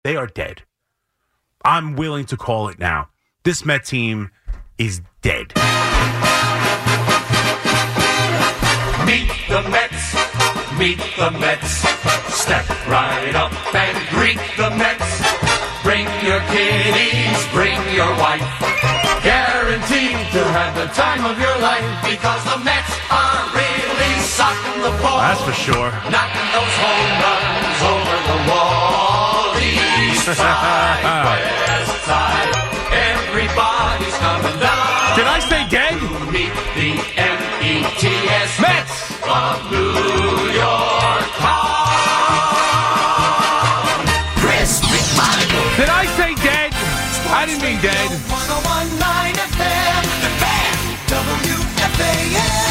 They are dead. I'm willing to call it now. This Met team is dead. Meet the Mets, meet the Mets. Step right up and greet the Mets. Bring your kiddies, bring your wife. Guaranteed to have the time of your life, because the Mets are really sucking the ball. That's for sure. Knocking those home runs over the wall. East side, west side, everybody's coming down. Did I say dead? Meet the METS Mets of New York town. Chris McMonagle. Did I say dead? I didn't mean dead. 101.9 FM, the Fan, WFAN.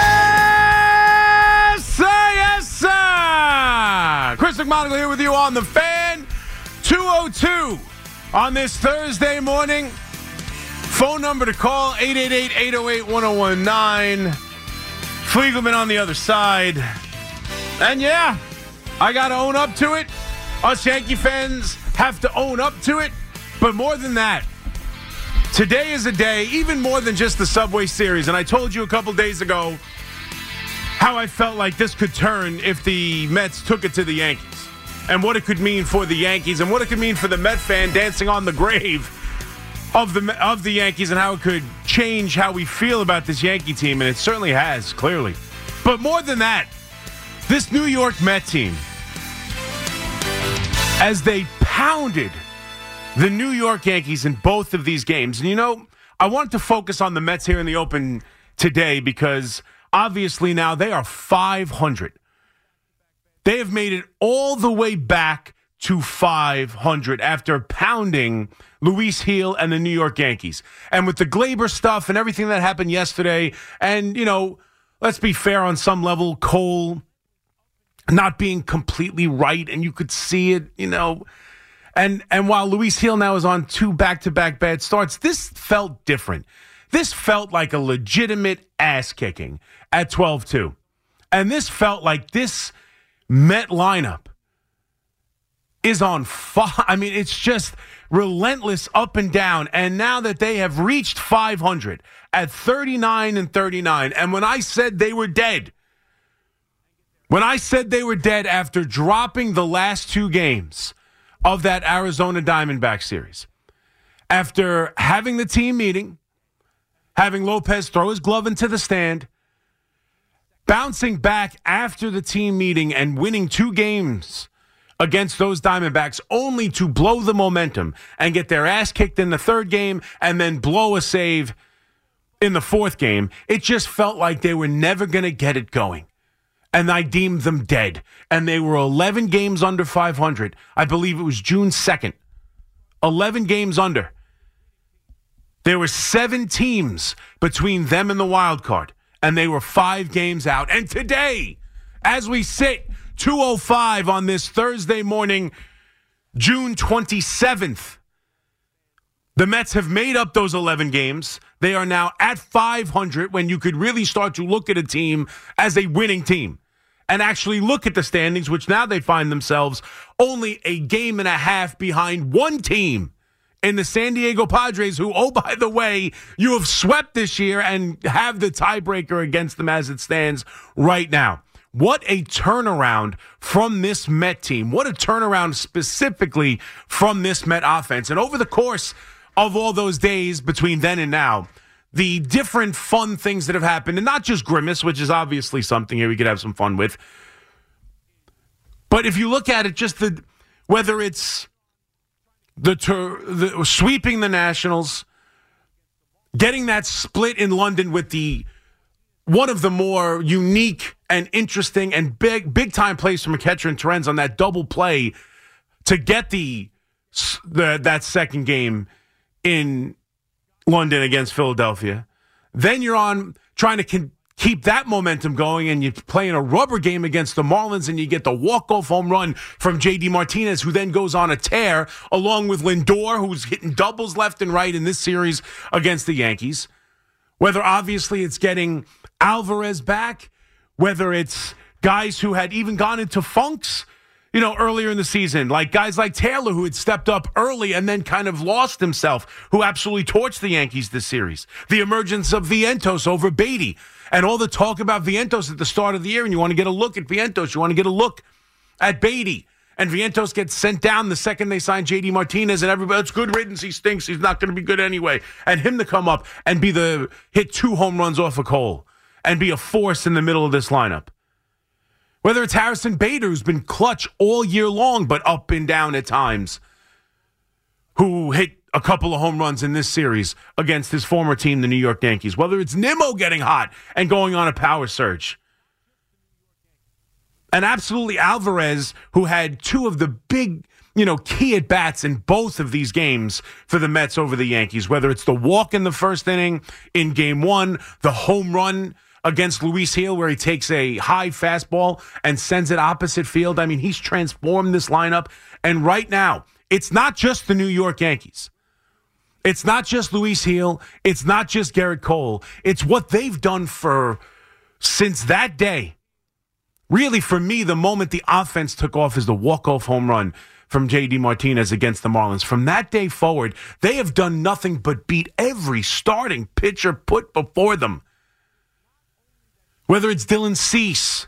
Yes, sir, yes, sir. Chris McMonagle here with you on the Fan. 202 on this Thursday morning. Phone number to call, 888-808-1019. Fliegelman on the other side. And yeah, I got to own up to it. Us Yankee fans have to own up to it. But more than that, today is a day, even more than just the Subway Series. And I told you a couple days ago how I felt like this could turn if the Mets took it to the Yankees. And what it could mean for the Yankees and what it could mean for the Met fan dancing on the grave of the Yankees, and how it could change how we feel about this Yankee team. And it certainly has, clearly. But more than that, this New York Met team, as they pounded the New York Yankees in both of these games. And, you know, I wanted to focus on the Mets here in the open today because obviously now they are 500. They have made it all the way back to 500 after pounding Luis Gil and the New York Yankees. And with the Glaber stuff and everything that happened yesterday, and, you know, let's be fair on some level, Cole not being completely right, and you could see it, you know. And while Luis Gil now is on 2 back-to-back bad starts, this felt different. This felt like a legitimate ass-kicking at 12-2. And this felt like this Met lineup is on fire. I mean, it's just relentless up and down. And now that they have reached 500 at 39-39, and when I said they were dead, after dropping the last 2 games of that Arizona Diamondback series, after having the team meeting, having Lopez throw his glove into the stand, bouncing back after the team meeting and winning 2 games against those Diamondbacks, only to blow the momentum and get their ass kicked in the 3rd game and then blow a save in the 4th game, it just felt like they were never going to get it going. And I deemed them dead. And they were 11 games under 500. I believe it was June 2nd. 11 games under. There were 7 teams between them and the wild card. And they were 5 games out. And today, as we sit, 2:05 on this Thursday morning, June 27th, the Mets have made up those 11 games. They are now at 500 when you could really start to look at a team as a winning team and actually look at the standings, which now they find themselves only a game and a half behind one team in the San Diego Padres, who, oh, by the way, you have swept this year and have the tiebreaker against them as it stands right now. What a turnaround from this Met team. What a turnaround specifically from this Met offense. And over the course of all those days between then and now, the different fun things that have happened, and not just Grimace, which is obviously something here we could have some fun with. But if you look at it, just whether it's the sweeping the Nationals, getting that split in London with one of the more unique and interesting and big time plays from McEachern and Terens on that double play to get that second game in London against Philadelphia. Then you're on trying to keep that momentum going, and you're playing a rubber game against the Marlins, and you get the walk-off home run from J.D. Martinez, who then goes on a tear, along with Lindor, who's hitting doubles left and right in this series against the Yankees. Whether obviously it's getting Alvarez back, whether it's guys who had even gone into funks, earlier in the season, like guys like Taylor, who had stepped up early and then kind of lost himself, who absolutely torched the Yankees this series. The emergence of Vientos over Beatty, and all the talk about Vientos at the start of the year, and you want to get a look at Vientos, you want to get a look at Beatty, and Vientos gets sent down the second they sign J.D. Martinez, and everybody, it's good riddance, he stinks, he's not going to be good anyway. And him to come up and hit 2 home runs off of Cole and be a force in the middle of this lineup. Whether it's Harrison Bader, who's been clutch all year long, but up and down at times, who hit a couple of home runs in this series against his former team, the New York Yankees. Whether it's Nimmo getting hot and going on a power surge. And absolutely Alvarez, who had 2 of the big, key at-bats in both of these games for the Mets over the Yankees. Whether it's the walk in the first inning in Game 1, the home run against Luis Gil, where he takes a high fastball and sends it opposite field. I mean, he's transformed this lineup. And right now, it's not just the New York Yankees. It's not just Luis Gil. It's not just Gerrit Cole. It's what they've done since that day. Really, for me, the moment the offense took off is the walk-off home run from J.D. Martinez against the Marlins. From that day forward, they have done nothing but beat every starting pitcher put before them. Whether it's Dylan Cease,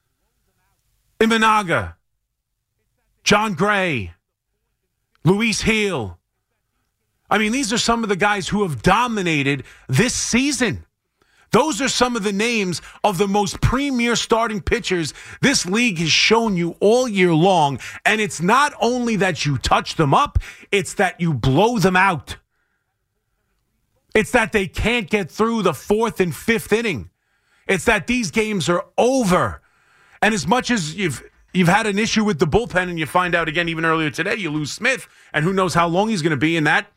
Imanaga, John Gray, Luis Gil. I mean, these are some of the guys who have dominated this season. Those are some of the names of the most premier starting pitchers this league has shown you all year long. And it's not only that you touch them up, it's that you blow them out. It's that they can't get through the 4th and 5th inning. It's that these games are over. And as much as you've had an issue with the bullpen, and you find out again even earlier today, you lose Smith, and who knows how long he's going to be in that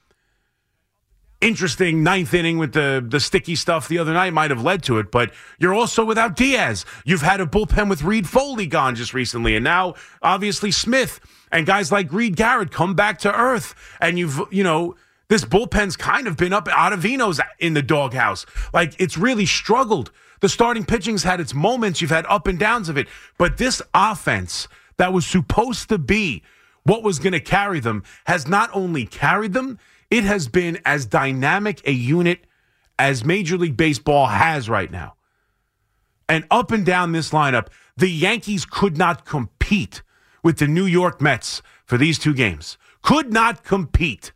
interesting 9th inning with the sticky stuff the other night might have led to it. But you're also without Diaz. You've had a bullpen with Reed Foley gone just recently, and now obviously Smith and guys like Reed Garrett come back to earth. And this bullpen's kind of been up. Ottavino's in the doghouse. Like, it's really struggled. The starting pitching's had its moments. You've had up and downs of it. But this offense that was supposed to be what was going to carry them has not only carried them, it has been as dynamic a unit as Major League Baseball has right now. And up and down this lineup, the Yankees could not compete with the New York Mets for these 2 games. Could not compete.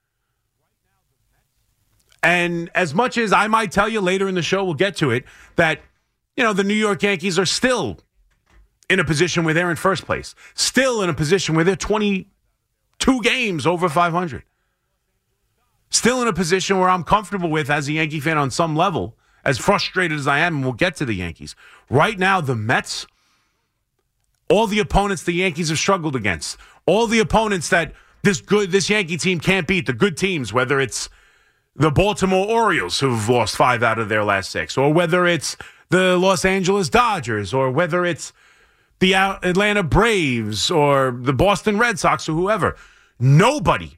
And as much as I might tell you later in the show, we'll get to it, that, the New York Yankees are still in a position where they're in first place. Still in a position where they're 22 games over 500. Still in a position where I'm comfortable with, as a Yankee fan on some level, as frustrated as I am, and we'll get to the Yankees. Right now, the Mets, all the opponents the Yankees have struggled against, all the opponents that this Yankee team can't beat, the good teams, whether it's the Baltimore Orioles, who've lost 5 out of their last 6, or whether it's the Los Angeles Dodgers, or whether it's the Atlanta Braves, or the Boston Red Sox, or whoever. Nobody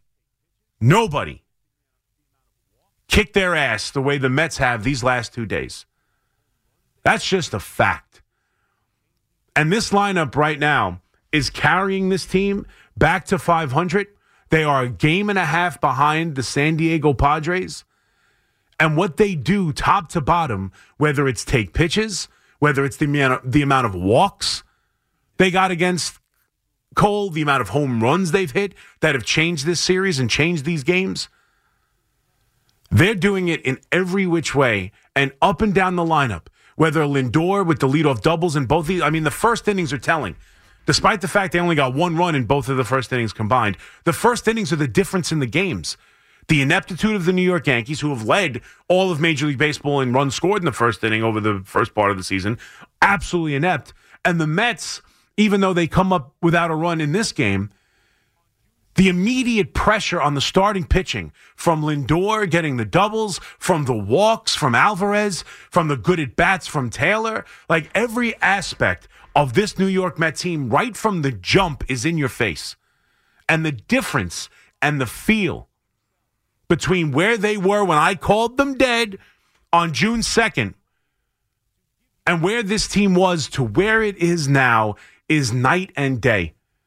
kicked their ass the way the Mets have these last 2 days. That's just a fact. And this lineup right now is carrying this team back to 500. They are a game and a half behind the San Diego Padres. And what they do top to bottom, whether it's take pitches, whether it's the amount of walks they got against Cole, the amount of home runs they've hit that have changed this series and changed these games, they're doing it in every which way and up and down the lineup. Whether Lindor with the leadoff doubles in both these, the first innings are telling. Despite the fact they only got 1 run in both of the first innings combined, the first innings are the difference in the games. The ineptitude of the New York Yankees, who have led all of Major League Baseball in runs scored in the first inning over the first part of the season, absolutely inept. And the Mets, even though they come up without a run in this game, the immediate pressure on the starting pitching from Lindor getting the doubles, from the walks from Alvarez, from the good at-bats from Taylor, like every aspect of this New York Mets team right from the jump is in your face. And the difference and the feel between where they were when I called them dead on June 2nd and where this team was to where it is now is night and day.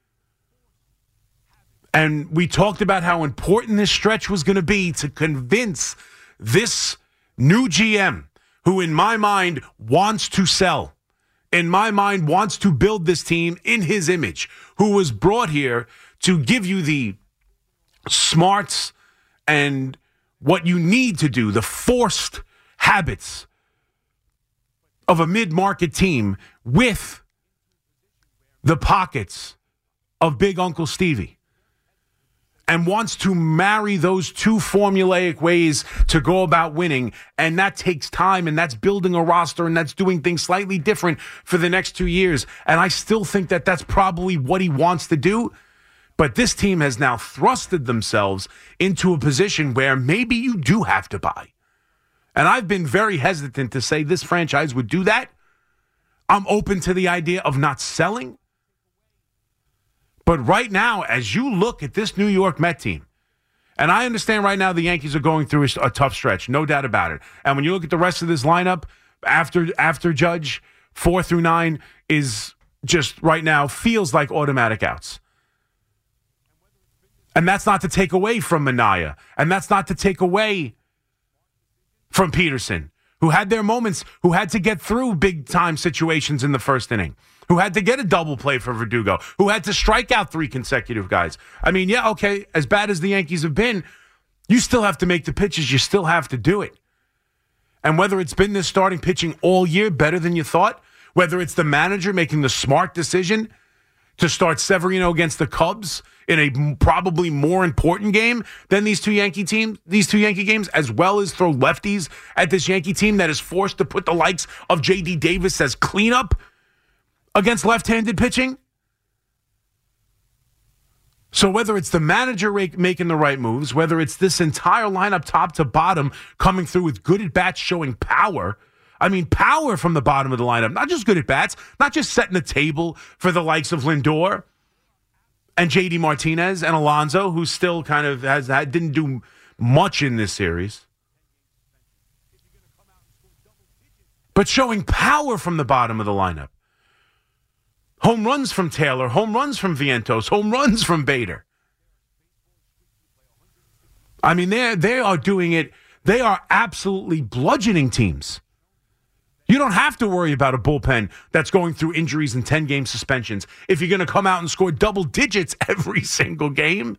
And we talked about how important this stretch was going to be to convince this new GM, who in my mind wants to sell, in my mind wants to build this team in his image, who was brought here to give you the smarts and what you need to do, the forced habits of a mid-market team with the pockets of Big Uncle Stevie, and wants to marry those two formulaic ways to go about winning. And that takes time, and that's building a roster, and that's doing things slightly different for the next 2 years. And I still think that that's probably what he wants to do. But this team has now thrusted themselves into a position where maybe you do have to buy. And I've been very hesitant to say this franchise would do that. I'm open to the idea of not selling. But right now, as you look at this New York Met team, and I understand right now the Yankees are going through a tough stretch, no doubt about it. And when you look at the rest of this lineup, after Judge, 4 through 9 is just right now feels like automatic outs. And that's not to take away from Minaya. And that's not to take away from Peterson, who had their moments, who had to get through big-time situations in the first inning, who had to get a double play for Verdugo, who had to strike out 3 consecutive guys. I mean, yeah, okay, as bad as the Yankees have been, you still have to make the pitches. You still have to do it. And whether it's been this starting pitching all year better than you thought, whether it's the manager making the smart decision to start Severino against the Cubs in a probably more important game than these two Yankee games, as well as throw lefties at this Yankee team that is forced to put the likes of J.D. Davis as cleanup against left-handed pitching. So whether it's the manager making the right moves, whether it's this entire lineup top to bottom coming through with good at-bats showing power, I mean power from the bottom of the lineup, not just good at-bats, not just setting the table for the likes of Lindor and J.D. Martinez and Alonso, who still kind of didn't do much in this series, but showing power from the bottom of the lineup. Home runs from Taylor, home runs from Vientos, home runs from Bader. I mean, they are doing it. They are absolutely bludgeoning teams. You don't have to worry about a bullpen that's going through injuries and 10-game suspensions if you're going to come out and score double digits every single game.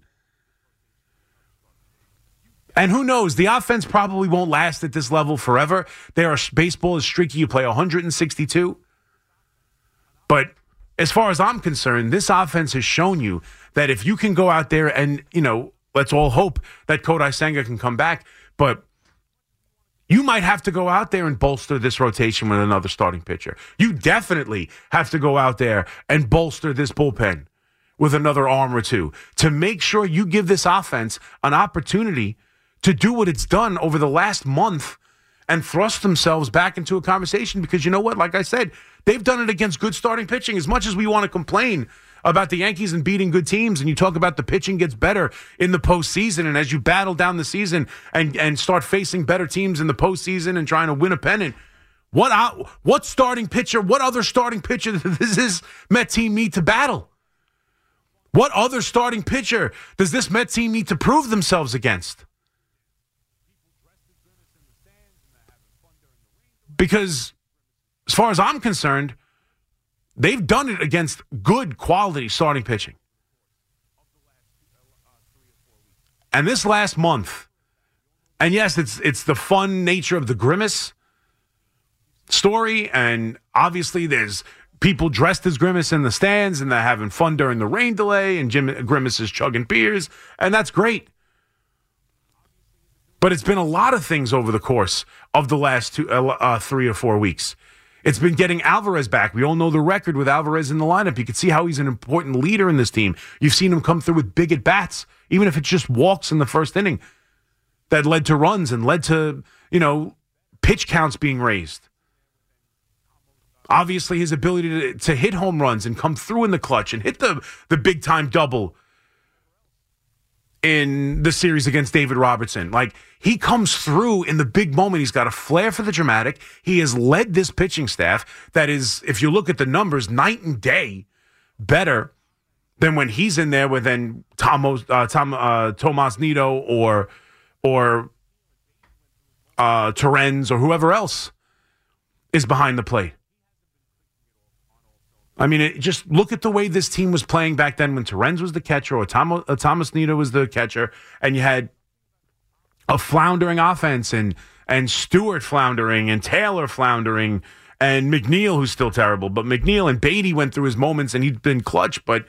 And who knows? The offense probably won't last at this level forever. Baseball is streaky. You play 162. But as far as I'm concerned, this offense has shown you that if you can go out there and, let's all hope that Kodai Senga can come back, but you might have to go out there and bolster this rotation with another starting pitcher. You definitely have to go out there and bolster this bullpen with another arm or two to make sure you give this offense an opportunity to do what it's done over the last month and thrust themselves back into a conversation, because you know what? Like I said, they've done it against good starting pitching. As much as we want to complain about the Yankees and beating good teams, and you talk about the pitching gets better in the postseason, and as you battle down the season and start facing better teams in the postseason and trying to win a pennant, what other starting pitcher does this Met team need to battle? What other starting pitcher does this Met team need to prove themselves against? Because as far as I'm concerned, they've done it against good quality starting pitching. And this last month, and yes, it's the fun nature of the Grimace story, and obviously there's people dressed as Grimace in the stands, and they're having fun during the rain delay, and Grimace is chugging beers, and that's great. But it's been a lot of things over the course of the last 3 or 4 weeks. It's been getting Alvarez back. We all know the record with Alvarez in the lineup. You can see how he's an important leader in this team. You've seen him come through with big at-bats, even if it's just walks in the first inning that led to runs and led to, pitch counts being raised. Obviously, his ability to hit home runs and come through in the clutch and hit the big-time double in the series against David Robertson. Like, he comes through in the big moment. He's got a flair for the dramatic. He has led this pitching staff that is, if you look at the numbers, night and day better than when he's in there with then Tomas Nido or Terens or whoever else is behind the plate. I mean, just look at the way this team was playing back then when Terens was the catcher or Tomas Nido was the catcher, and you had a floundering offense and Stewart floundering and Taylor floundering and McNeil, who's still terrible. But McNeil and Beatty went through his moments, and he'd been clutch, but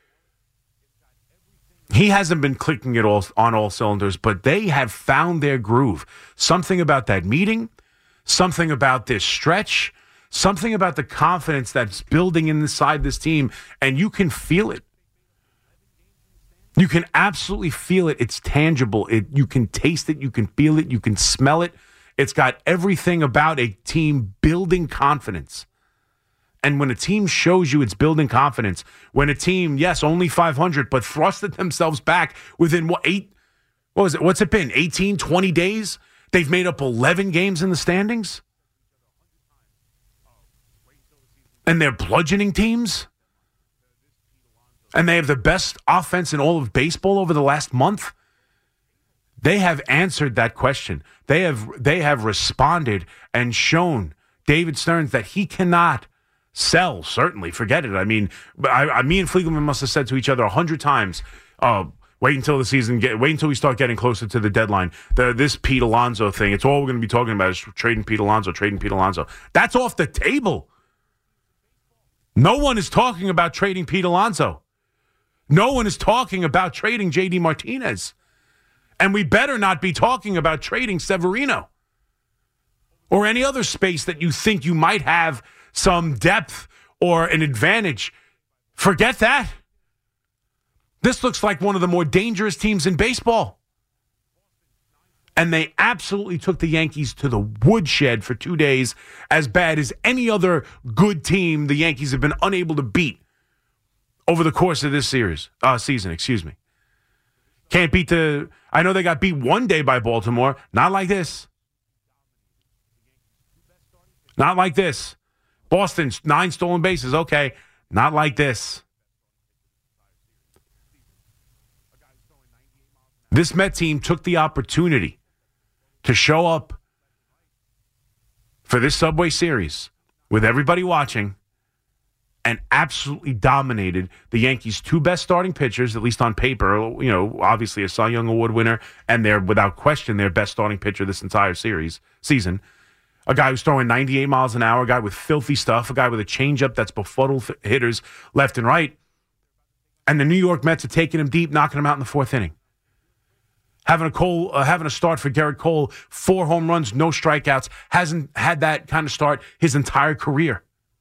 he hasn't been clicking it all on all cylinders. But they have found their groove. Something about that meeting, something about this stretch, something about the confidence that's building inside this team, and you can feel it. You can absolutely feel it. It's tangible. You can taste it. You can feel it. You can smell it. It's got everything about a team building confidence. And when a team shows you it's building confidence, when a team, yes, only 500, but thrusted themselves back within what's it been, 18, 20 days? They've made up 11 games in the standings? And they're bludgeoning teams? And they have the best offense in all of baseball over the last month? They have answered that question. They have responded and shown David Stearns that he cannot sell, certainly. Forget it. I mean, me and Fliegelman must have said to each other 100 times, wait until the season, wait until we start getting closer to the deadline. This Pete Alonso thing, it's all we're going to be talking about is trading Pete Alonso. That's off the table. No one is talking about trading Pete Alonso. No one is talking about trading J.D. Martinez. And we better not be talking about trading Severino or any other space that you think you might have some depth or an advantage. Forget that. This looks like one of the more dangerous teams in baseball. And they absolutely took the Yankees to the woodshed for 2 days, as bad as any other good team the Yankees have been unable to beat over the course of this season. Can't beat I know they got beat one day by Baltimore. Not like this. Not like this. Boston's 9 stolen bases. Okay. Not like this. This Met team took the opportunity to show up for this Subway Series with everybody watching and absolutely dominated the Yankees' 2 best starting pitchers, at least on paper. You know, obviously a Cy Young Award winner, and they're, without question, their best starting pitcher this entire season. A guy who's throwing 98 miles an hour, a guy with filthy stuff, a guy with a changeup that's befuddled hitters left and right. And the New York Mets are taking him deep, knocking him out in the 4th inning. Having a start for Garrett Cole, 4 home runs, no strikeouts, hasn't had that kind of start his entire career.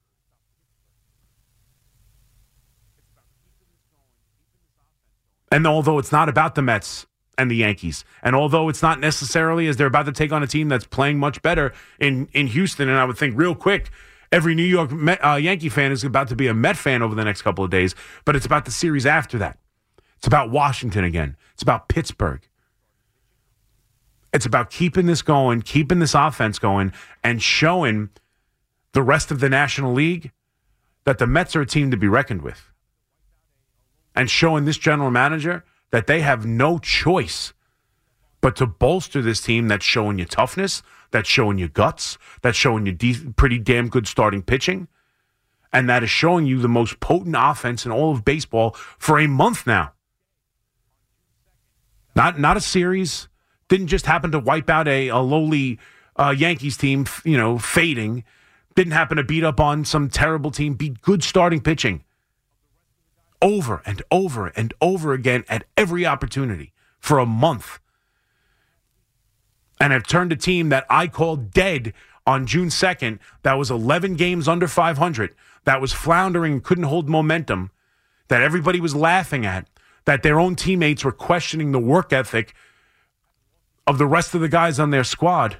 And although it's not about the Mets and the Yankees, and although it's not necessarily as they're about to take on a team that's playing much better in Houston, and I would think real quick, every New York Yankee fan is about to be a Met fan over the next couple of days, but it's about the series after that. It's about Washington again. It's about Pittsburgh. It's about keeping this going, keeping this offense going, and showing the rest of the National League that the Mets are a team to be reckoned with. And showing this general manager that they have no choice but to bolster this team that's showing you toughness, that's showing you guts, that's showing you pretty damn good starting pitching, and that is showing you the most potent offense in all of baseball for a month now. Not a series. Didn't just happen to wipe out a lowly Yankees team, fading. Didn't happen to beat up on some terrible team. Beat good starting pitching. Over and over and over again at every opportunity for a month. And have turned a team that I called dead on June 2nd, that was 11 games under 500, that was floundering and couldn't hold momentum, that everybody was laughing at, that their own teammates were questioning the work ethic of the rest of the guys on their squad.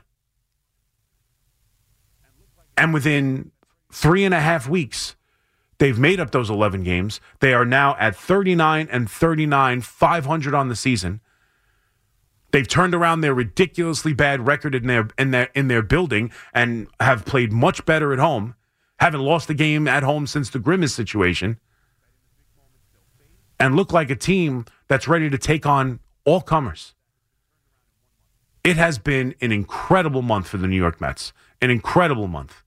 And within 3.5 weeks, they've made up those 11 games. They are now at 39-39, 500 on the season. They've turned around their ridiculously bad record in their building and have played much better at home. Haven't lost a game at home since the Grimace situation. and look like a team that's ready to take on all comers. It has been an incredible month for the New York Mets. An incredible month.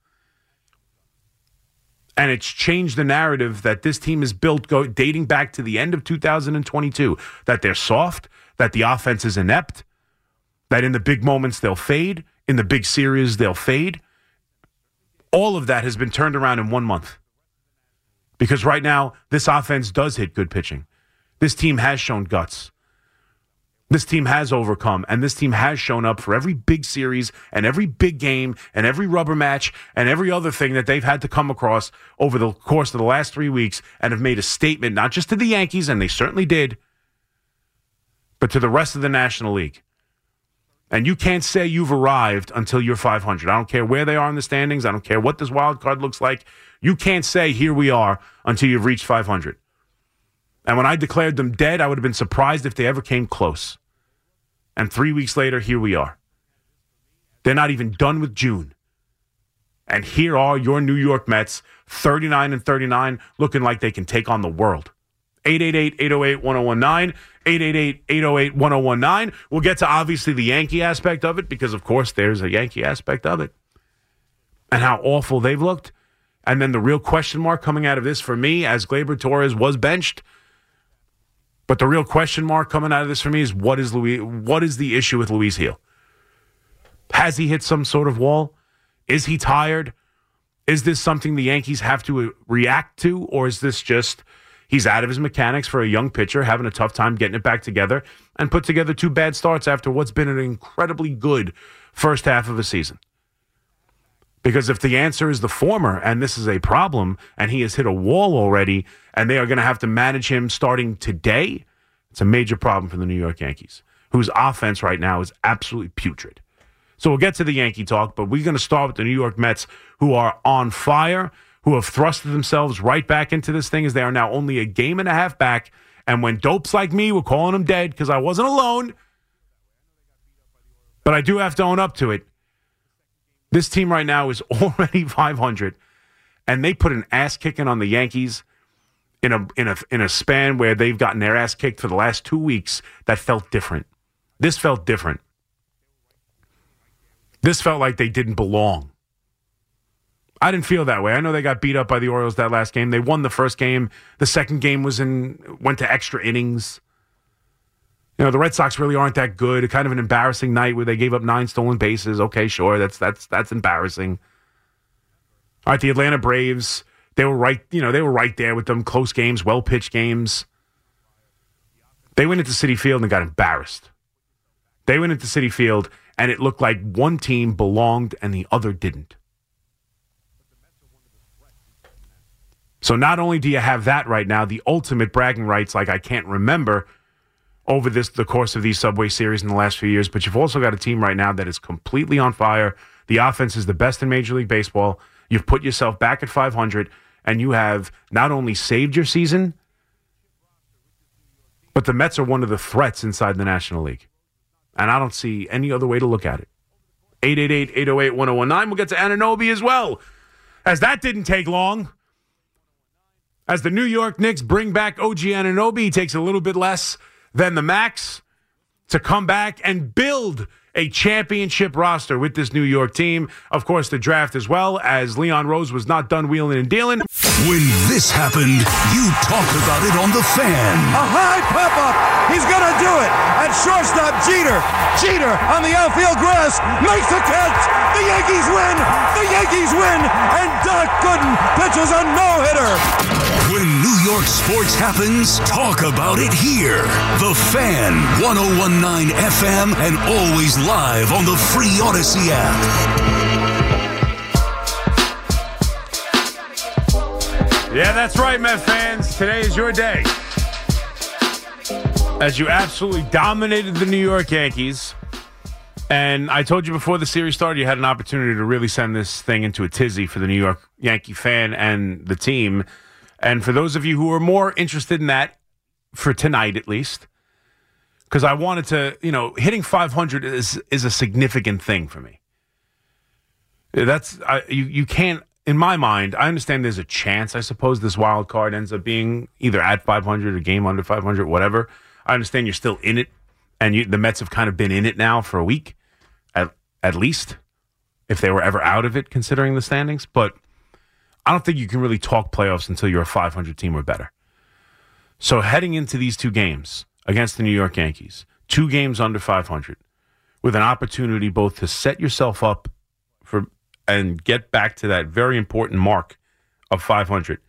And it's changed the narrative that this team is built dating back to the end of 2022, that they're soft, that the offense is inept, that in the big moments they'll fade, in the big series they'll fade. All of that has been turned around in 1 month. Because right now, this offense does hit good pitching. This team has shown guts. This team has overcome, and this team has shown up for every big series and every big game and every rubber match and every other thing that they've had to come across over the course of the last 3 weeks and have made a statement, not just to the Yankees, and they certainly did, but to the rest of the National League. And you can't say you've arrived until you're 500. I don't care where they are in the standings. I don't care what this wild card looks like. You can't say, here we are, until you've reached 500. And when I declared them dead, I would have been surprised if they ever came close. And 3 weeks later, here we are. They're not even done with June. And here are your New York Mets, 39-39, looking like they can take on the world. 888-808-1019, 888-808-1019. We'll get to obviously the Yankee aspect of it because, of course, there's a Yankee aspect of it. And how awful they've looked. And then the real question mark coming out of this for me, as Gleyber Torres was benched, but the real question mark coming out of this for me is what is the issue with Luis Gil? Has he hit some sort of wall? Is he tired? Is this something the Yankees have to react to? Or is this just he's out of his mechanics for a young pitcher, having a tough time getting it back together, and put together 2 bad starts after what's been an incredibly good first half of a season? Because if the answer is the former, and this is a problem, and he has hit a wall already, and they are going to have to manage him starting today, it's a major problem for the New York Yankees, whose offense right now is absolutely putrid. So we'll get to the Yankee talk, but we're going to start with the New York Mets, who are on fire, who have thrusted themselves right back into this thing as they are now only a game and a half back. And when dopes like me were calling them dead because I wasn't alone, but I do have to own up to it, this team right now is already 500, and they put an ass kicking on the Yankees in a span where they've gotten their ass kicked for the last 2 weeks. That felt different. This felt different. This felt like they didn't belong. I didn't feel that way. I know they got beat up by the Orioles that last game. They won the first game. The second game went to extra innings. You know, the Red Sox really aren't that good. Kind of an embarrassing night where they gave up 9 stolen bases. Okay, sure, that's embarrassing. All right, the Atlanta Braves, they were right there with them. Close games, well-pitched games. They went into Citi Field and got embarrassed. They went into Citi Field, and it looked like one team belonged and the other didn't. So not only do you have that right now, the ultimate bragging rights like I can't remember over the course of these Subway Series in the last few years, but you've also got a team right now that is completely on fire. The offense is the best in Major League Baseball. You've put yourself back at 500, and you have not only saved your season, but the Mets are one of the threats inside the National League. And I don't see any other way to look at it. 888-808-1019. We'll get to Anunoby as well, as that didn't take long. As the New York Knicks bring back OG Anunoby, he takes a little bit less than the max to come back and build a championship roster with this New York team. Of course, the draft as well, as Leon Rose was not done wheeling and dealing. When this happened, you talked about it on The Fan. A high pop-up. He's going to do it. At shortstop, Jeter. Jeter on the outfield grass makes the catch. The Yankees win. The Yankees win. And Doc Gooden pitches a no-hitter. When New York sports happens, talk about it here. The Fan, 101.9 FM, and always live on the free Odyssey app. Yeah, that's right, Met fans. Today is your day. As you absolutely dominated the New York Yankees. And I told you before the series started, you had an opportunity to really send this thing into a tizzy for the New York Yankee fan and the team. And for those of you who are more interested in that, for tonight at least, because I wanted to, hitting 500 is a significant thing for me. You can't, in my mind, I understand there's a chance, I suppose, this wild card ends up being either at 500 or game under 500, whatever. I understand you're still in it, and the Mets have kind of been in it now for a week, at least, if they were ever out of it, considering the standings. But I don't think you can really talk playoffs until you're a 500 team or better. So heading into these two games against the New York Yankees, 2 games under 500, with an opportunity both to set yourself up for and get back to that very important mark of 500,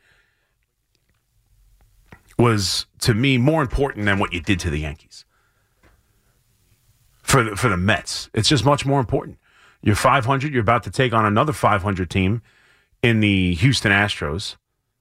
was, to me, more important than what you did to the Yankees. For the Mets, it's just much more important. You're 500. You're about to take on another 500 team in the Houston Astros.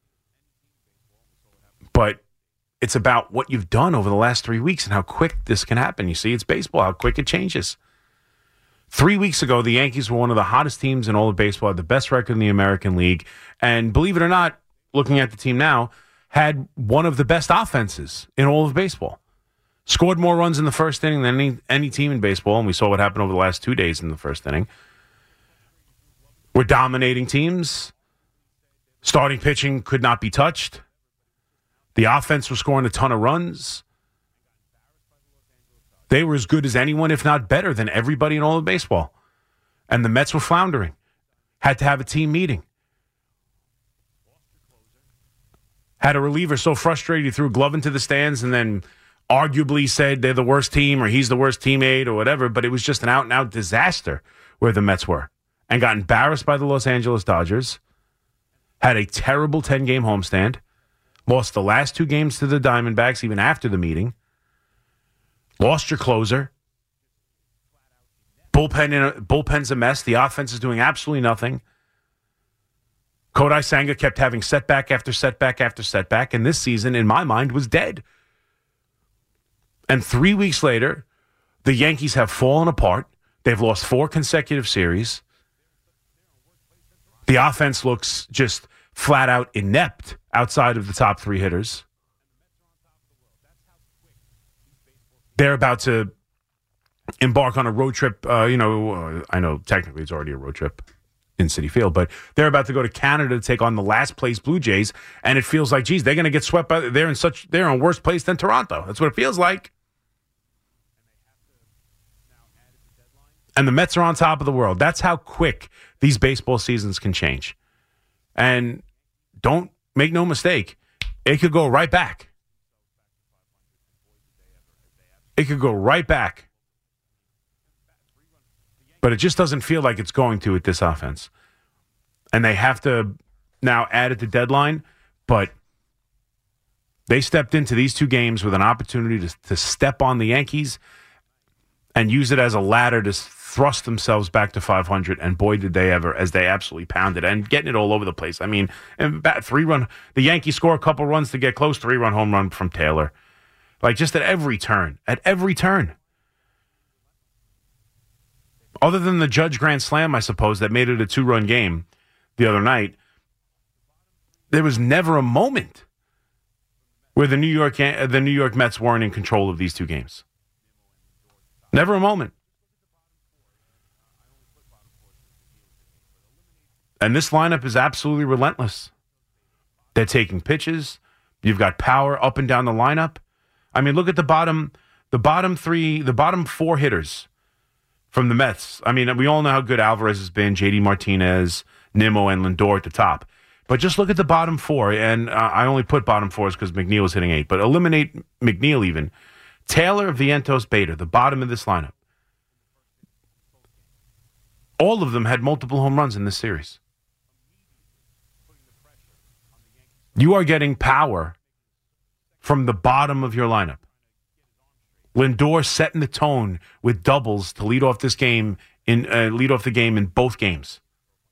But it's about what you've done over the last 3 weeks and how quick this can happen. You see, it's baseball, how quick it changes. 3 weeks ago, the Yankees were one of the hottest teams in all of baseball, had the best record in the American League, and believe it or not, looking at the team now, had one of the best offenses in all of baseball. Scored more runs in the first inning than any team in baseball, and we saw what happened over the last 2 days in the first inning. We're dominating teams. Starting pitching could not be touched. The offense was scoring a ton of runs. They were as good as anyone, if not better than everybody in all of baseball. And the Mets were floundering. Had to have a team meeting. Had a reliever so frustrated he threw a glove into the stands and then arguably said they're the worst team or he's the worst teammate or whatever, but it was just an out-and-out disaster where the Mets were. And got embarrassed by the Los Angeles Dodgers. Had a terrible 10-game homestand. Lost the last 2 games to the Diamondbacks even after the meeting. Lost your closer. Bullpen's a mess. The offense is doing absolutely nothing. Kodai Senga kept having setback after setback after setback, and this season, in my mind, was dead. And 3 weeks later, the Yankees have fallen apart. They've lost 4 consecutive series. The offense looks just flat out inept outside of the top 3 hitters. They're about to embark on a road trip. I know technically it's already a road trip in Citi Field, but they're about to go to Canada to take on the last place Blue Jays, and it feels like, geez, they're going to get swept by. They're in a worse place than Toronto. That's what it feels like. And the Mets are on top of the world. That's how quick these baseball seasons can change. And don't make no mistake, it could go right back. It could go right back. But it just doesn't feel like it's going to with this offense. And they have to now add at the deadline. But they stepped into these 2 games with an opportunity to step on the Yankees and use it as a ladder to thrust themselves back to 500, and boy, did they ever, as they absolutely pounded and getting it all over the place. I mean, the Yankees score a couple runs to get close, 3-run home run from Taylor. Like, just at every turn. Other than the Judge Grand Slam, I suppose, that made it a 2-run game the other night, there was never a moment where the New York Mets weren't in control of these 2 games. Never a moment. And this lineup is absolutely relentless. They're taking pitches. You've got power up and down the lineup. I mean, look at the bottom 4 hitters from the Mets. I mean, we all know how good Alvarez has been, JD Martinez, Nimmo, and Lindor at the top. But just look at the bottom 4, and I only put bottom 4s because McNeil is hitting 8, but eliminate McNeil even. Taylor, Vientos, Bader, the bottom of this lineup. All of them had multiple home runs in this series. You are getting power from the bottom of your lineup. Lindor setting the tone with doubles to lead off the game in both games.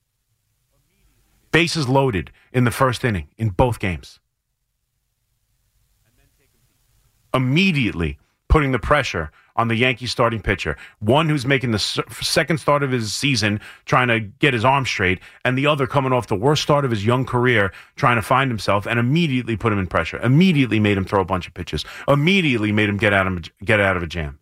Bases loaded in the first inning in both games. Immediately putting the pressure on the Yankees starting pitcher. One who's making the second start of his season, trying to get his arm straight, and the other coming off the worst start of his young career, trying to find himself, and immediately put him in pressure. Immediately made him throw a bunch of pitches. Immediately made him get out of a jam.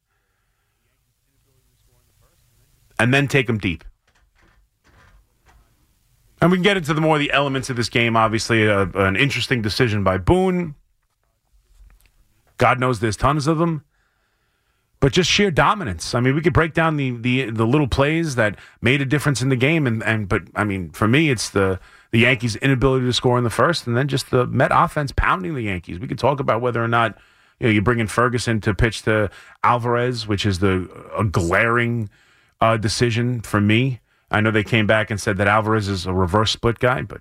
And then take him deep. And we can get into the more of the elements of this game. Obviously, an interesting decision by Boone. God knows there's tons of them. But just sheer dominance. I mean, we could break down the little plays that made a difference in the game. But I mean, for me, it's the Yankees' inability to score in the first, and then just the Met offense pounding the Yankees. We could talk about whether or not you bring in Ferguson to pitch to Alvarez, which is a glaring decision for me. I know they came back and said that Alvarez is a reverse split guy, but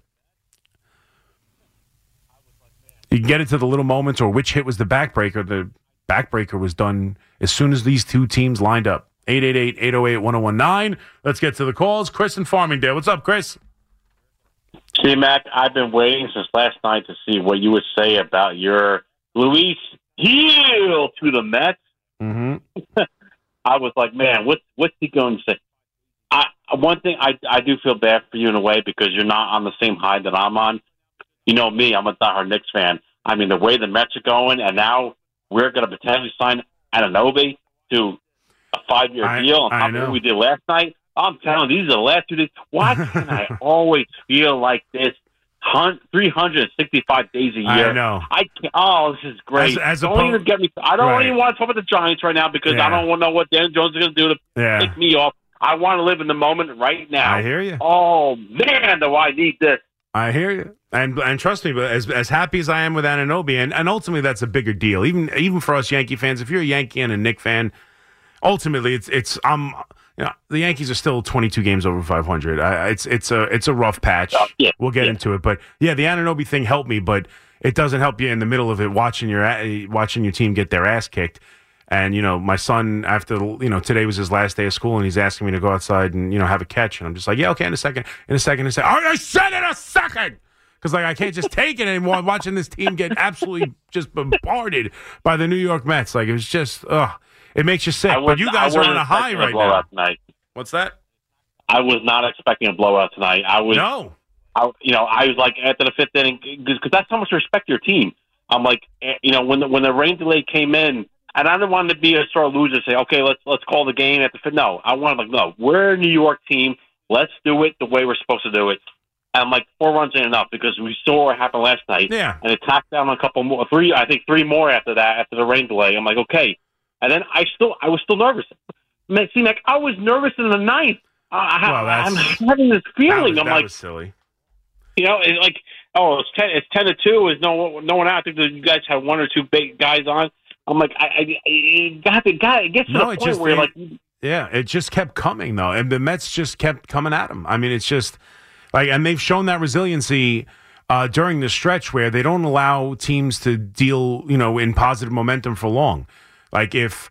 you can get into the little moments or which hit was the backbreaker. The backbreaker was done as soon as these two teams lined up. 888-808-1019. Let's get to the calls. Chris in Farmingdale. What's up, Chris? See, Mac, I've been waiting since last night to see what you would say about your Luis heel to the Mets. Mm-hmm. I was like, man, what's he going to say? One thing, I do feel bad for you in a way because you're not on the same high that I'm on. You know me, I'm a diehard Knicks fan. I mean, the way the Mets are going, and now we're going to potentially sign Anunoby to a 5-year deal on top of what we did last night. I'm telling you, these are the last 2 days. Why can I always feel like this 365 days a year? I know. I can't, this is great. Don't even get me. I don't even want to talk about the Giants right now because I don't know what Dan Jones is going to do to pick me off. I want to live in the moment right now. I hear you. Oh, man, do I need this. I hear you. And trust me, but as happy as I am with Anunoby, and ultimately that's a bigger deal. Even for us Yankee fans, if you're a Yankee and a Knick fan, ultimately it's the Yankees are still 22 games over 500. It's a rough patch. We'll get into it, but the Anunoby thing helped me, but it doesn't help you in the middle of it watching your team get their ass kicked. And my son, after today was his last day of school, and he's asking me to go outside and have a catch, and I'm just like, yeah, okay, in a second. And say, all right, I said in a second, because I can't just take it anymore. Watching this team get absolutely just bombarded by the New York Mets, it was just it makes you sick. But you guys are on a high right now. Tonight. What's that? I was not expecting a blowout tonight. I was like after the fifth inning because that's how much I respect your team. I'm like, when the rain delay came in. And I didn't want to be a sore loser. Say, okay, let's call the game at the. No, I wanted no. We're a New York team. Let's do it the way we're supposed to do it. And I'm like 4 runs ain't enough because we saw what happened last night. Yeah. And it tacked down a couple more, 3 more after that after the rain delay. I'm like, okay. And then I was still nervous. See, Mac, I was nervous in the ninth. I'm having this feeling. That was silly. It's like, it's 10-2. There's no one out. I think you guys have 1 or 2 big guys on. I'm like, it gets to the point where you're like... Yeah, it just kept coming, though. And the Mets just kept coming at them. I mean, it's just... and they've shown that resiliency during the stretch where they don't allow teams to deal, in positive momentum for long. Like, if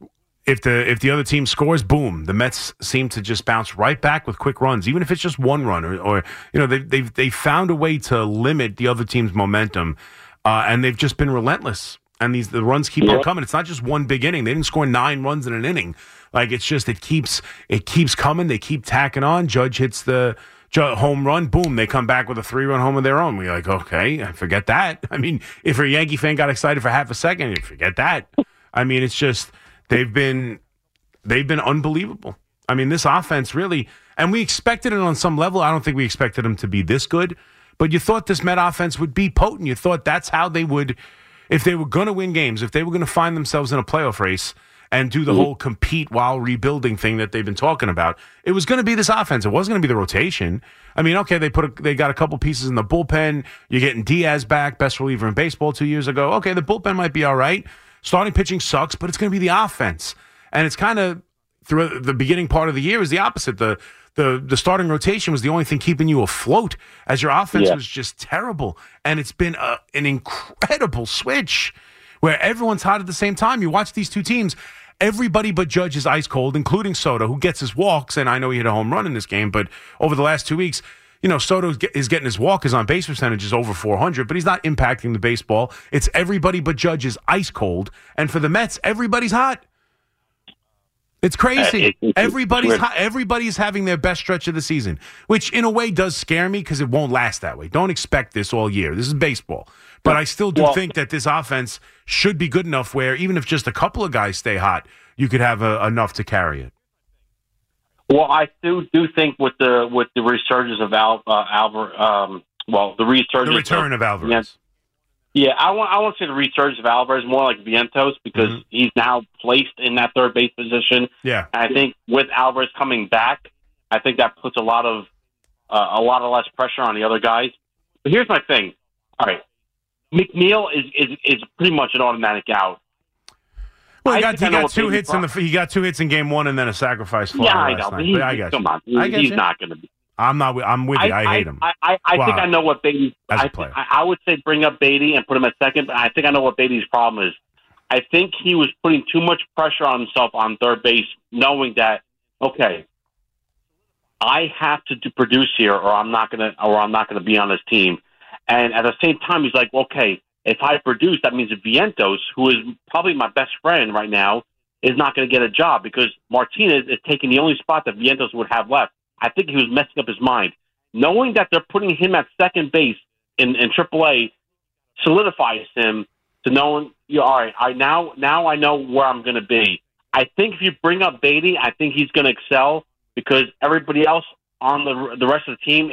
the other team scores, boom, the Mets seem to just bounce right back with quick runs, even if it's just 1 run. Or they found a way to limit the other team's momentum, and they've just been relentless. And the runs keep on coming. It's not just one big inning. They didn't score 9 runs in an inning. It's just it keeps coming. They keep tacking on. Judge hits the home run. Boom! They come back with a 3-run home of their own. We're like, okay, forget that. I mean, if a Yankee fan got excited for half a second, forget that. I mean, it's just they've been unbelievable. I mean, this offense really, and we expected it on some level. I don't think we expected them to be this good, but you thought this Met offense would be potent. You thought that's how they would. If they were going to win games, if they were going to find themselves in a playoff race and do the whole compete while rebuilding thing that they've been talking about, it was going to be this offense. It wasn't going to be the rotation. I mean, okay, they got a couple pieces in the bullpen. You're getting Diaz back, best reliever in baseball 2 years ago. Okay, the bullpen might be all right. Starting pitching sucks, but it's going to be the offense. And it's kind of, through the beginning part of the year, is the opposite. The starting rotation was the only thing keeping you afloat as your offense was just terrible. And it's been an incredible switch where everyone's hot at the same time. You watch these two teams, everybody but Judge is ice cold, including Soto, who gets his walks. And I know he hit a home run in this game, but over the last 2 weeks, Soto is getting his walk. His on-base percentage is over 400, but he's not impacting the baseball. It's everybody but Judge is ice cold. And for the Mets, everybody's hot. It's crazy. Everybody's hot. Everybody's having their best stretch of the season, which in a way does scare me because it won't last that way. Don't expect this all year. This is baseball. But I still do think that this offense should be good enough where even if just a couple of guys stay hot, you could have enough to carry it. Well, I do think with the resurgence of the return of Alvarez. Yeah, I want to say the resurgence of Alvarez more like Vientos because he's now placed in that third base position. Yeah, and I think with Alvarez coming back, I think that puts a lot of less pressure on the other guys. But here's my thing. All right, McNeil is pretty much an automatic out. Well, he got 2 hits he got 2 hits in game 1 and then a sacrifice fly last night. I got come on, he's not going to be. I'm with you. I hate him. I think I know what Beatty. As a player, I would say bring up Beatty and put him at second. But I think I know what Beatty's problem is. I think he was putting too much pressure on himself on third base, knowing that I have to produce here, or I'm not gonna be on this team. And at the same time, he's like, okay, if I produce, that means that Vientos, who is probably my best friend right now, is not going to get a job because Martinez is taking the only spot that Vientos would have left. I think he was messing up his mind. Knowing that they're putting him at second base in AAA solidifies him to knowing, all right, now I know where I'm going to be. I think if you bring up Beatty, I think he's going to excel because everybody else on the rest of the team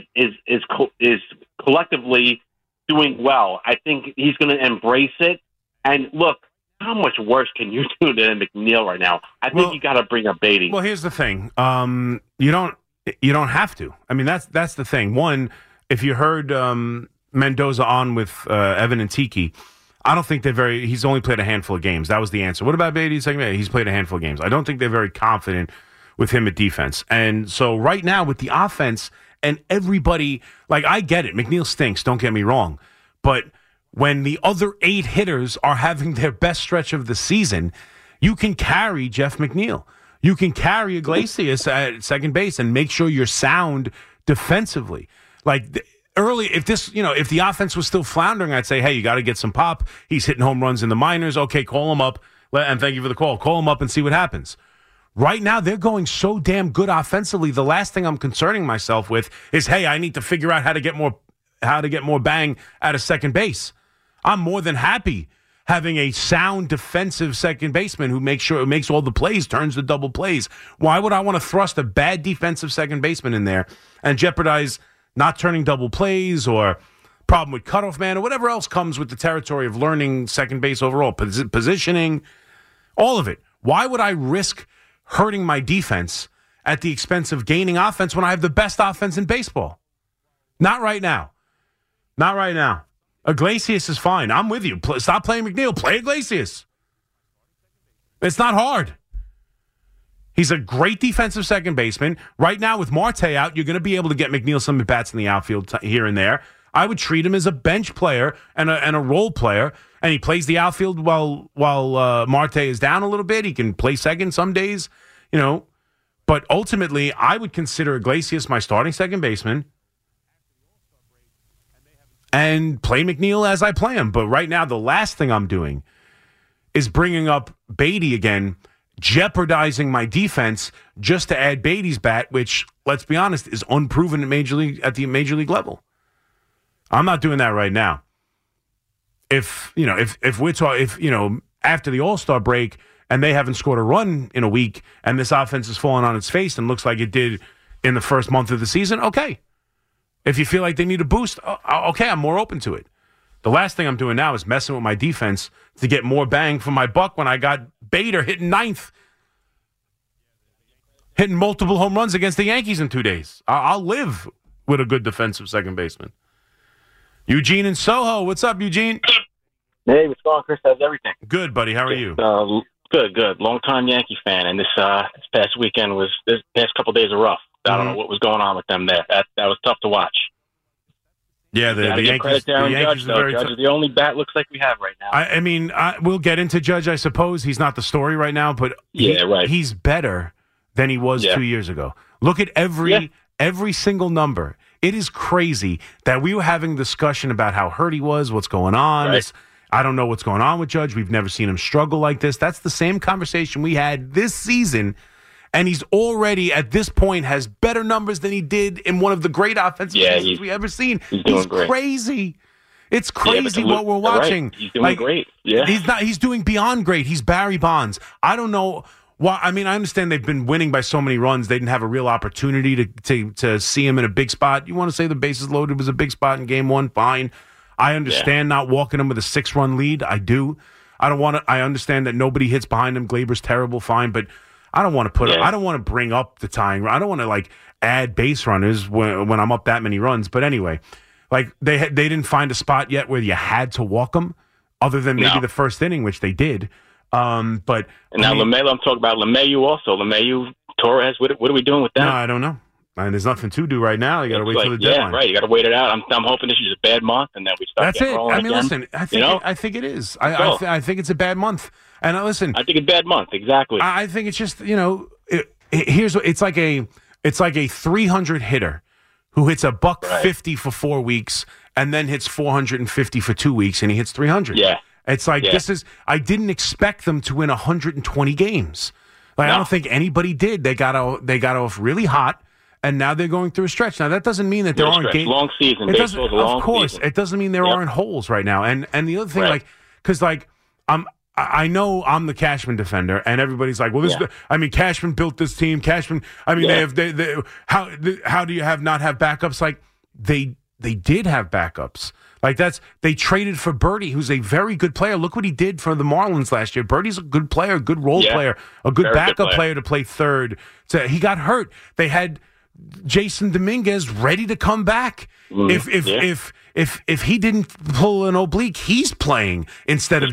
is collectively doing well. I think he's going to embrace it. And look, how much worse can you do than McNeil right now? I think you got to bring up Beatty. Well, here's the thing: you don't have to. I mean, that's the thing. One, if you heard Mendoza on with Evan and Tiki, I don't think he's only played a handful of games. That was the answer. What about Beatty? He's played a handful of games. I don't think they're very confident with him at defense. And so right now with the offense and everybody, like, I get it. McNeil stinks, don't get me wrong. But when the other 8 hitters are having their best stretch of the season, you can carry Jeff McNeil. You can carry Iglesias at second base and make sure you're sound defensively. Like early, if the offense was still floundering, I'd say, hey, you got to get some pop. He's hitting home runs in the minors. Okay, call him up. And thank you for the call. Call him up and see what happens. Right now, they're going so damn good offensively. The last thing I'm concerning myself with is, hey, I need to figure out how to get more bang out of second base. I'm more than happy having a sound defensive second baseman who makes all the plays, turns the double plays. Why would I want to thrust a bad defensive second baseman in there and jeopardize not turning double plays or problem with cutoff man or whatever else comes with the territory of learning second base overall, positioning, all of it? Why would I risk hurting my defense at the expense of gaining offense when I have the best offense in baseball? Not right now. Not right now. Iglesias is fine. I'm with you. Stop playing McNeil. Play Iglesias. It's not hard. He's a great defensive second baseman. Right now, with Marte out, you're going to be able to get McNeil some at-bats in the outfield here and there. I would treat him as a bench player and a role player, and he plays the outfield while Marte is down a little bit. He can play second some days, But ultimately, I would consider Iglesias my starting second baseman and play McNeil as I play him. But right now, the last thing I'm doing is bringing up Beatty again, jeopardizing my defense just to add Beatty's bat, which, let's be honest, is unproven at the major league level. I'm not doing that right now. If we're talking, after the All-Star break and they haven't scored a run in a week and this offense is falling on its face and looks like it did in the first month of the season, okay. If you feel like they need a boost, okay, I'm more open to it. The last thing I'm doing now is messing with my defense to get more bang for my buck when I got Bader hitting ninth, hitting multiple home runs against the Yankees in 2 days. I'll live with a good defensive second baseman. Eugene in Soho. What's up, Eugene? Hey, what's going on, Chris? How's everything? Good, buddy. How are you? Good. Long-time Yankee fan, and this past weekend this past couple days are rough. I don't know what was going on with them there. That was tough to watch. Yeah, the Yankees. The Yankees Judge is the only bat looks like we have right now. I mean, we'll get into Judge. I suppose he's not the story right now, but he's better than he was 2 years ago. Look at every single number. It is crazy that we were having a discussion about how hurt he was, what's going on. Right. I don't know what's going on with Judge. We've never seen him struggle like this. That's the same conversation we had this season. And he's already, at this point, has better numbers than he did in one of the great offensive seasons we've ever seen. He's crazy. It's crazy what we're watching. Right. He's doing great. Yeah. He's doing beyond great. He's Barry Bonds. I don't know Well, I mean, I understand they've been winning by so many runs. They didn't have a real opportunity to see him in a big spot. You want to say the bases loaded was a big spot in game one? Fine. I understand not walking him with a 6-run lead. I do. I don't want to. I understand that nobody hits behind him. Glaber's terrible. Fine, but I don't want to put. I don't want to bring up the tying. I don't want to add base runners when I'm up that many runs. But anyway, they didn't find a spot yet where you had to walk them, other than maybe the first inning, which they did. But now LeMahieu, I'm talking about LeMahieu also. LeMahieu, Torres. What are we doing with them? No, I don't know. And there's nothing to do right now. You got to wait till the deadline. Yeah, right. You got to wait it out. I'm hoping this is a bad month, and then we start. That's it. I mean, again. Listen. I think it is. I think it's a bad month. And listen. I think it's a bad month. Exactly. I think it's just here's what it's like a 300 hitter who hits $150 for 4 weeks and then hits 450 for 2 weeks, and he hits 300. Yeah. It's like this is. I didn't expect them to win 120 games. I don't think anybody did. They got off really hot. And now they're going through a stretch. Now, that doesn't mean that there aren't games. Long season. Baseball's a long Of course. season. It doesn't mean there aren't holes right now. And the other thing, because I know I'm the Cashman defender, and everybody's like, well, this is Cashman built this team. Cashman, how do you not have backups? Like, they did have backups. They traded for Birdie, who's a very good player. Look what he did for the Marlins last year. Birdie's a good player, a good role player, a good backup player to play third. So he got hurt. They had Jason Dominguez ready to come back. If he didn't pull an oblique, he's playing instead of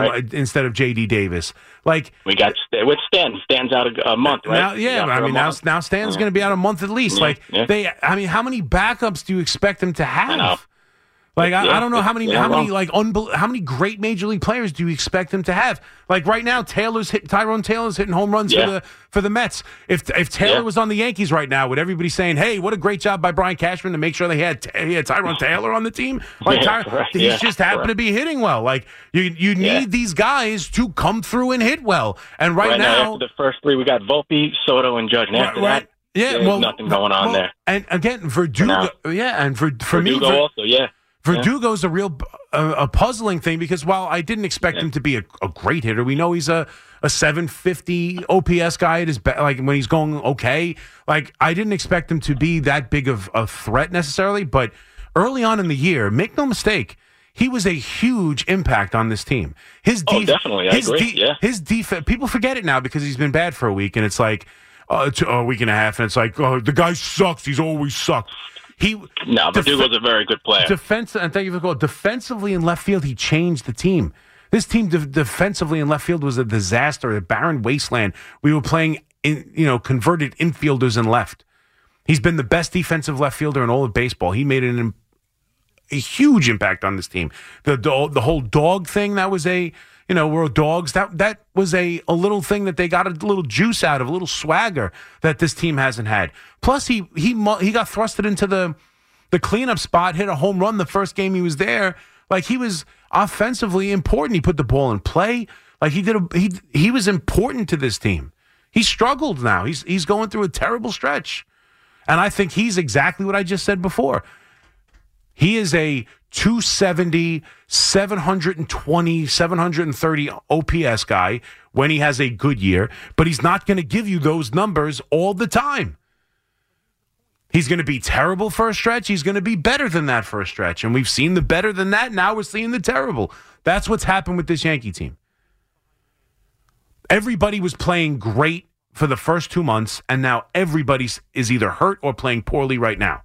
JD Davis. We got Stan's out a month, right? Now Stan's going to be out a month at least. How many backups do you expect him to have? I don't know how many great major league players do you expect him to have? Right now, Tyrone Taylor's hitting home runs for the Mets. If Taylor was on the Yankees right now, would everybody saying, "Hey, what a great job by Brian Cashman to make sure he had Tyrone Taylor on the team"? He's just happened to be hitting well. You need these guys to come through and hit well. And right now, after the first three, we got Volpe, Soto, and Judge. And after that, there's nothing going on there. And again, Verdugo, and for me, also, Verdugo's a real puzzling thing because while I didn't expect him to be a great hitter, we know he's a 750 OPS guy at his when he's going okay. I didn't expect him to be that big of a threat necessarily, but early on in the year, make no mistake, he was a huge impact on this team. Definitely, I agree. His defense, people forget it now because he's been bad for a week, and it's a week and a half, and it's the guy sucks. He's always sucked. Verdugo's a very good player. And thank you for the call. Defensively in left field, he changed the team. This team defensively in left field was a disaster, a barren wasteland. We were playing converted infielders in left. He's been the best defensive left fielder in all of baseball. He made a huge impact on this team. The whole dog thing, that was we're dogs. That was a little thing that they got a little juice out of, a little swagger that this team hasn't had. Plus, he got thrusted into the cleanup spot, hit a home run the first game he was there. He was offensively important. He put the ball in play. He was important to this team. He struggled now. He's going through a terrible stretch, and I think he's exactly what I just said before. He is a 270, 720, 730 OPS guy when he has a good year, but he's not going to give you those numbers all the time. He's going to be terrible for a stretch. He's going to be better than that for a stretch. And we've seen the better than that. Now we're seeing the terrible. That's what's happened with this Yankee team. Everybody was playing great for the first 2 months, and now everybody is either hurt or playing poorly right now.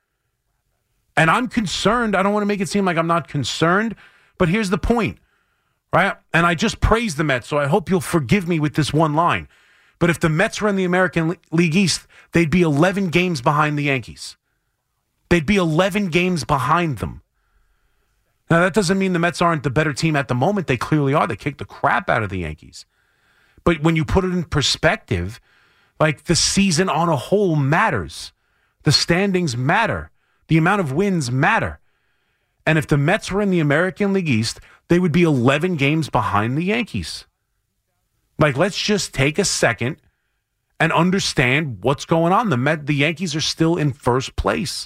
And I'm concerned. I don't want to make it seem like I'm not concerned, but here's the point, right? And I just praised the Mets, so I hope you'll forgive me with this one line. But if the Mets were in the American League East, they'd be 11 games behind the Yankees. They'd be 11 games behind them. Now, that doesn't mean the Mets aren't the better team at the moment. They clearly are. They kicked the crap out of the Yankees. But when you put it in perspective, the season on a whole matters. The standings matter. The amount of wins matter. And if the Mets were in the American League East, they would be 11 games behind the Yankees. Let's just take a second and understand what's going on. The Yankees are still in first place.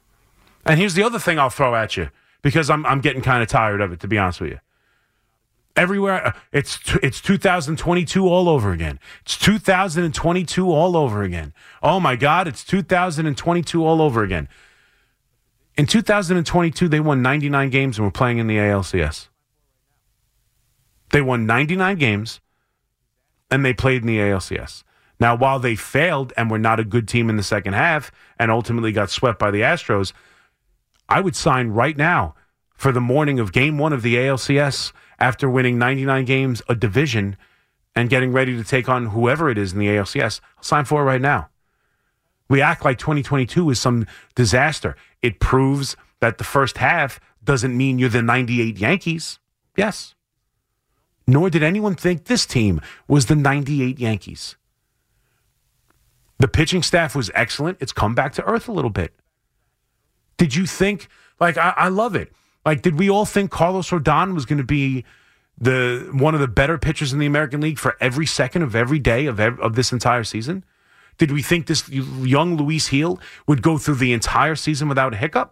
And here's the other thing I'll throw at you, because I'm getting kind of tired of it, to be honest with you. Everywhere, it's 2022 all over again. It's 2022 all over again. Oh, my God, it's 2022 all over again. In 2022, they won 99 games and were playing in the ALCS. They won 99 games, and they played in the ALCS. Now, while they failed and were not a good team in the second half and ultimately got swept by the Astros, I would sign right now for the morning of Game 1 of the ALCS after winning 99 games, a division, and getting ready to take on whoever it is in the ALCS. I'll sign for it right now. We act like 2022 is some disaster. It proves that the first half doesn't mean you're the 98 Yankees. Yes. Nor did anyone think this team was the 98 Yankees. The pitching staff was excellent. It's come back to earth a little bit. Did you think, I love it. Did we all think Carlos Rodon was going to be one of the better pitchers in the American League for every second of every day of this entire season? Did we think this young Luis Gil would go through the entire season without a hiccup?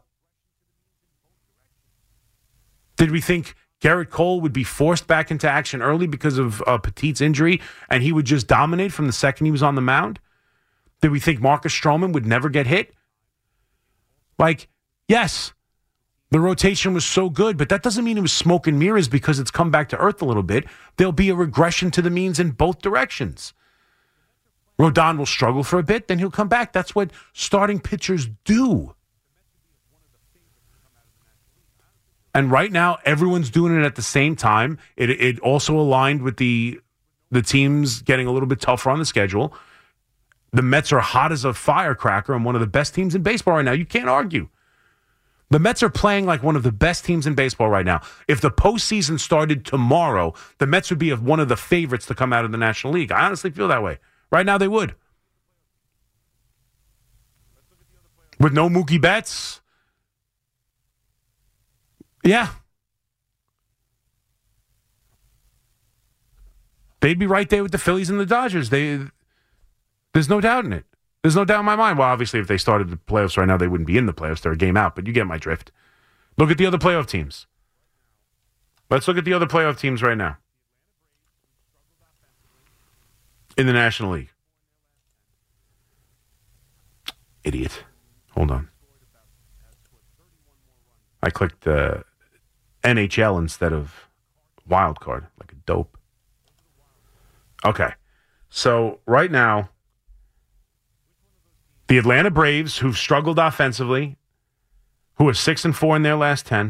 Did we think Garrett Cole would be forced back into action early because of Petit's injury and he would just dominate from the second he was on the mound? Did we think Marcus Stroman would never get hit? Yes, the rotation was so good, but that doesn't mean it was smoke and mirrors because it's come back to earth a little bit. There'll be a regression to the means in both directions. Rodon will struggle for a bit, then he'll come back. That's what starting pitchers do. And right now, everyone's doing it at the same time. It also aligned with the teams getting a little bit tougher on the schedule. The Mets are hot as a firecracker and one of the best teams in baseball right now. You can't argue. The Mets are playing like one of the best teams in baseball right now. If the postseason started tomorrow, the Mets would be one of the favorites to come out of the National League. I honestly feel that way. Right now, they would. With no Mookie Betts. Yeah. They'd be right there with the Phillies and the Dodgers. There's no doubt in it. There's no doubt in my mind. Well, obviously, if they started the playoffs right now, they wouldn't be in the playoffs. They're a game out, but you get my drift. Look at the other playoff teams. Let's look at the other playoff teams right now in the National League. Idiot. Hold on. I clicked NHL instead of wild card, like a dope. Okay. So right now, the Atlanta Braves, who've struggled offensively, who are 6-4 in their last 10,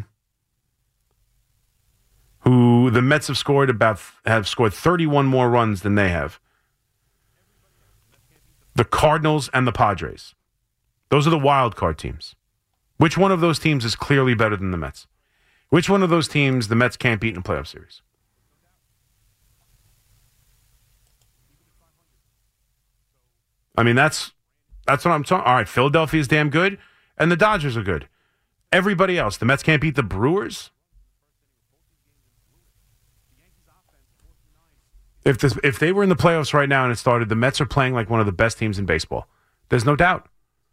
who the Mets have scored 31 more runs than they have. The Cardinals and the Padres. Those are the wild card teams. Which one of those teams is clearly better than the Mets? Which one of those teams the Mets can't beat in a playoff series? I mean, that's what I'm talking. All right, Philadelphia's damn good, and the Dodgers are good. Everybody else, the Mets can't beat the Brewers. If they were in the playoffs right now and it started, the Mets are playing like one of the best teams in baseball. There's no doubt.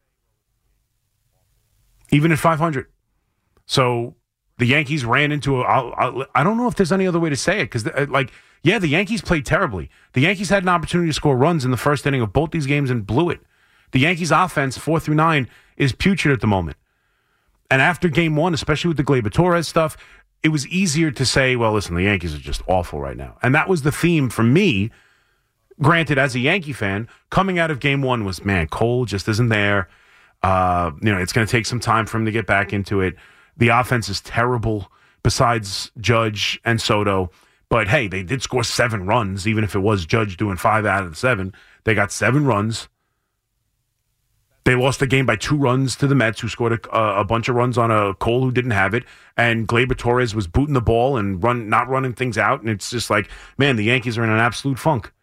Even at 500. So the Yankees ran into I don't know if there's any other way to say it because, the Yankees played terribly. The Yankees had an opportunity to score runs in the first inning of both these games and blew it. The Yankees' offense, 4 through 9, is putrid at the moment. And after Game 1, especially with the Gleyber Torres stuff, it was easier to say, well, listen, the Yankees are just awful right now. And that was the theme for me. Granted, as a Yankee fan, coming out of Game 1 was, man, Cole just isn't there. It's going to take some time for him to get back into it. The offense is terrible besides Judge and Soto. But, hey, they did score 7 runs, even if it was Judge doing 5 out of the 7. They got 7 runs. They lost the game by 2 runs to the Mets, who scored a bunch of runs on a Cole who didn't have it. And Gleyber Torres was booting the ball and not running things out. And it's just like, man, the Yankees are in an absolute funk.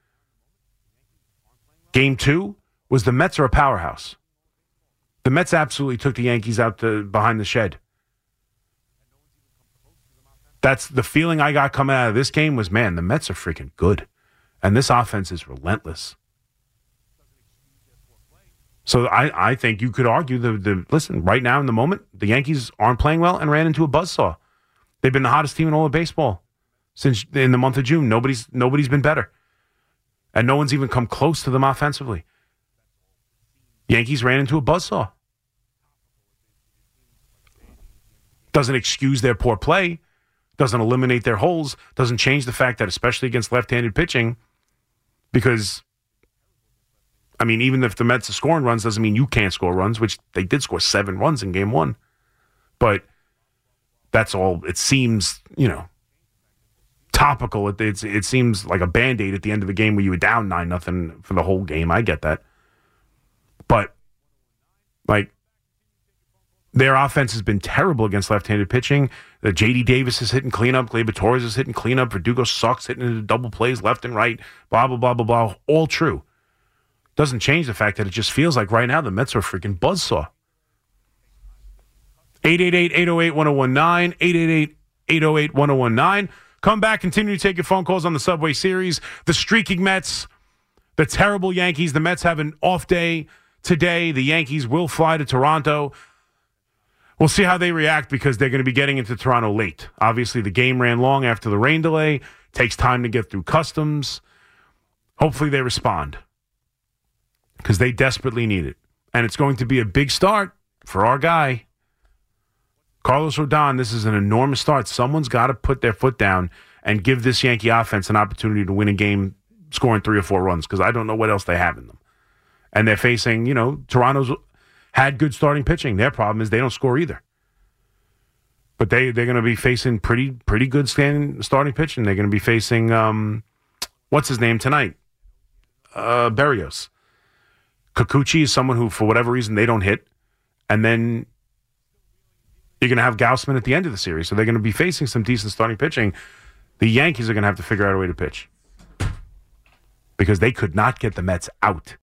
Game 2 was the Mets are a powerhouse. The Mets absolutely took the Yankees out behind the shed. That's the feeling I got coming out of this game was, man, the Mets are freaking good. And this offense is relentless. So I think you could argue listen, right now in the moment, the Yankees aren't playing well and ran into a buzzsaw. They've been the hottest team in all of baseball since in the month of June. Nobody's been better. And no one's even come close to them offensively. Yankees ran into a buzzsaw. Doesn't excuse their poor play. Doesn't eliminate their holes. Doesn't change the fact that, especially against left-handed pitching, because, I mean, even if the Mets are scoring runs, doesn't mean you can't score runs, which they did score 7 runs in game 1. But that's all. It seems, topical. It seems like a Band-Aid at the end of the game where you were down 9-0 for the whole game. I get that. But, their offense has been terrible against left-handed pitching. J.D. Davis is hitting cleanup. Gleyber Torres is hitting cleanup. Verdugo sucks, hitting into double plays left and right. Blah, blah, blah, blah, blah. All true. Doesn't change the fact that it just feels like right now the Mets are a freaking buzzsaw. 888-808-1019. 888-808-1019. Come back. Continue to take your phone calls on the Subway Series. The streaking Mets. The terrible Yankees. The Mets have an off day today. The Yankees will fly to Toronto. We'll see how they react because they're going to be getting into Toronto late. Obviously, the game ran long after the rain delay. Takes time to get through customs. Hopefully they respond because they desperately need it. And it's going to be a big start for our guy, Carlos Rodon. This is an enormous start. Someone's got to put their foot down and give this Yankee offense an opportunity to win a game scoring 3 or 4 runs because I don't know what else they have in them. And they're facing, Toronto's had good starting pitching. Their problem is they don't score either. But they're going to be facing pretty good starting pitching. They're going to be facing, what's his name tonight? Berrios. Kikuchi is someone who, for whatever reason, they don't hit. And then you're going to have Gausman at the end of the series. So they're going to be facing some decent starting pitching. The Yankees are going to have to figure out a way to pitch because they could not get the Mets out.